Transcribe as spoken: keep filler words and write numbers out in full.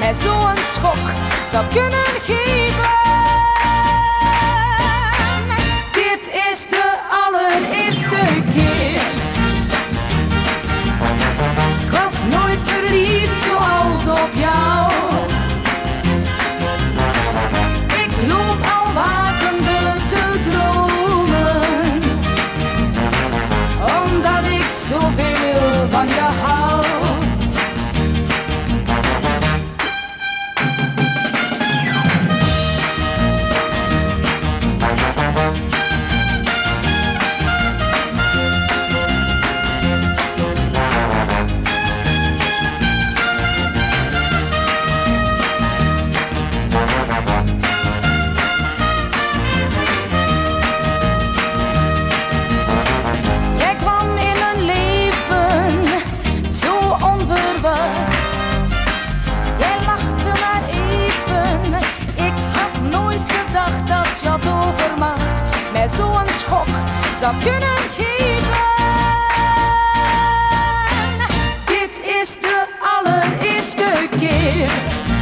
mij zo'n schok zou kunnen geven. Dit is de allereerste keer. Ik was nooit verliefd zoals op jou. Ik loop al wakende te dromen, omdat ik zoveel van je hou. Mij zo'n schok zou kunnen geven. Dit is de allereerste keer.